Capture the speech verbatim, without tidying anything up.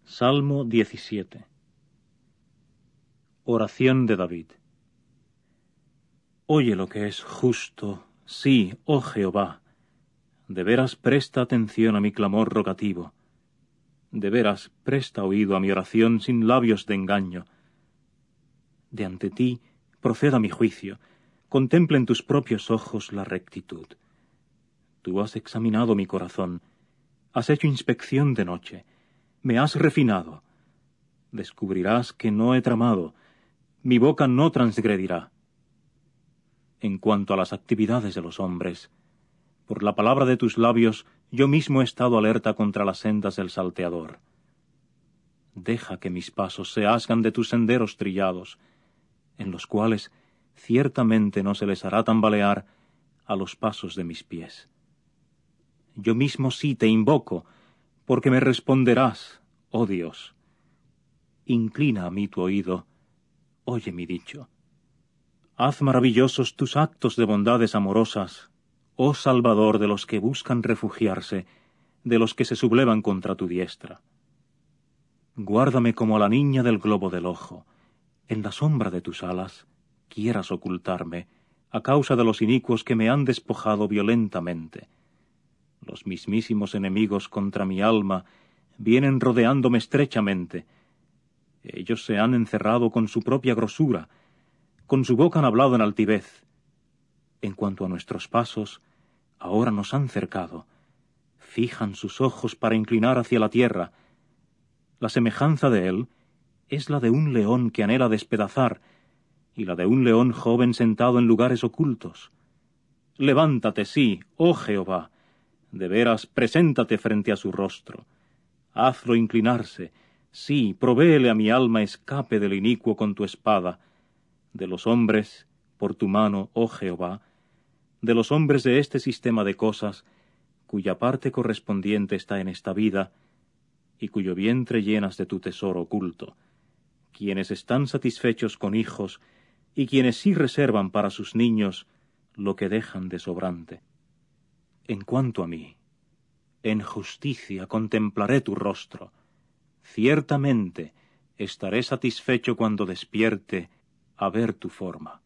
Salmo diecisiete. Oración de David. Oye lo que es justo, sí, oh Jehová. De veras presta atención a mi clamor rogativo. De veras presta oído a mi oración sin labios de engaño. De ante ti proceda mi juicio, contempla en tus propios ojos la rectitud. Tú has examinado mi corazón, has hecho inspección de noche, me has refinado. Descubrirás que no he tramado, mi boca no transgredirá. En cuanto a las actividades de los hombres, por la palabra de tus labios yo mismo he estado alerta contra las sendas del salteador. Deja que mis pasos se asgan de tus senderos trillados, en los cuales ciertamente no se les hará tambalear a los pasos de mis pies. Yo mismo sí te invoco, porque me responderás, oh Dios. Inclina a mí tu oído, oye mi dicho. Haz maravillosos tus actos de bondades amorosas, oh Salvador de los que buscan refugiarse, de los que se sublevan contra tu diestra. Guárdame como a la niña del globo del ojo, en la sombra de tus alas quieras ocultarme, a causa de los inicuos que me han despojado violentamente. Los mismísimos enemigos contra mi alma vienen rodeándome estrechamente. Ellos se han encerrado con su propia grosura, con su boca han hablado en altivez. En cuanto a nuestros pasos, ahora nos han cercado. Fijan sus ojos para inclinar hacia la tierra. La semejanza de él es la de un león que anhela despedazar, y la de un león joven sentado en lugares ocultos. Levántate, sí, oh Jehová, de veras preséntate frente a su rostro. Hazlo inclinarse, sí, provéele a mi alma escape del inicuo con tu espada. De los hombres, por tu mano, oh Jehová, de los hombres de este sistema de cosas, cuya parte correspondiente está en esta vida, y cuyo vientre llenas de tu tesoro oculto, quienes están satisfechos con hijos, y quienes sí reservan para sus niños lo que dejan de sobrante. En cuanto a mí, en justicia contemplaré tu rostro. Ciertamente estaré satisfecho cuando despierte a ver tu forma.